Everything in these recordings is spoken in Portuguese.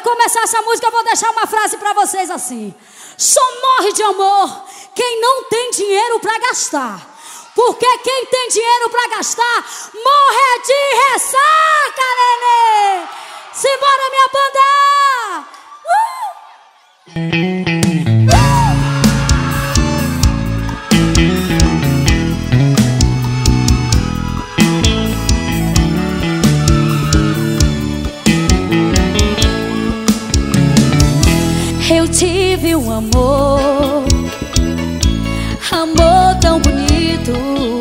Pra começar essa música eu vou deixar uma frase pra vocês assim: só morre de amor quem não tem dinheiro pra gastar, porque quem tem dinheiro pra gastar morre de ressaca, nenê. Simbora, minha banda! Eu tive um amor tão bonito,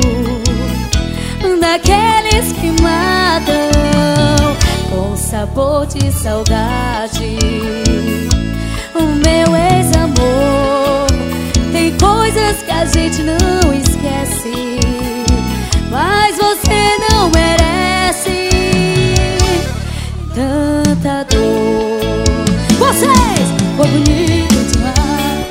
daqueles que matam com sabor de saudade. O meu ex-amor tem coisas que a gente não esquece, mas você não merece tanta dor. Vocês, foi bonito demais.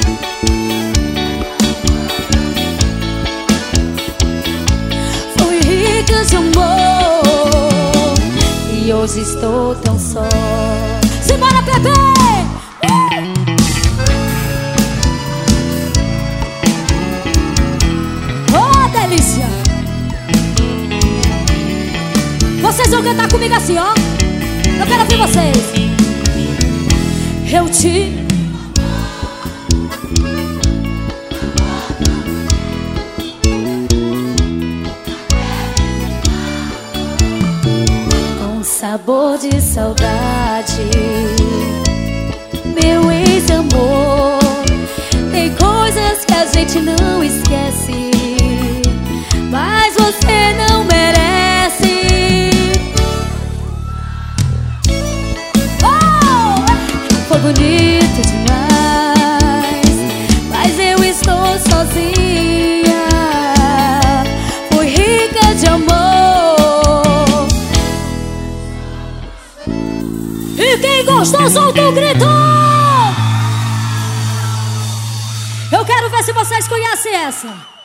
Fui rica de amor e hoje estou tão só. Simbora, bebê! Oh, delícia! Vocês vão cantar comigo assim, ó. Eu quero ouvir vocês. Eu te com sabor de saudade. Meu ex-amor tem coisas que a gente não esquece, mas você não merece. Foi bonito demais, mas eu estou sozinha. Fui rica de amor. E quem gostou, solta o grito! Eu quero ver se vocês conhecem essa.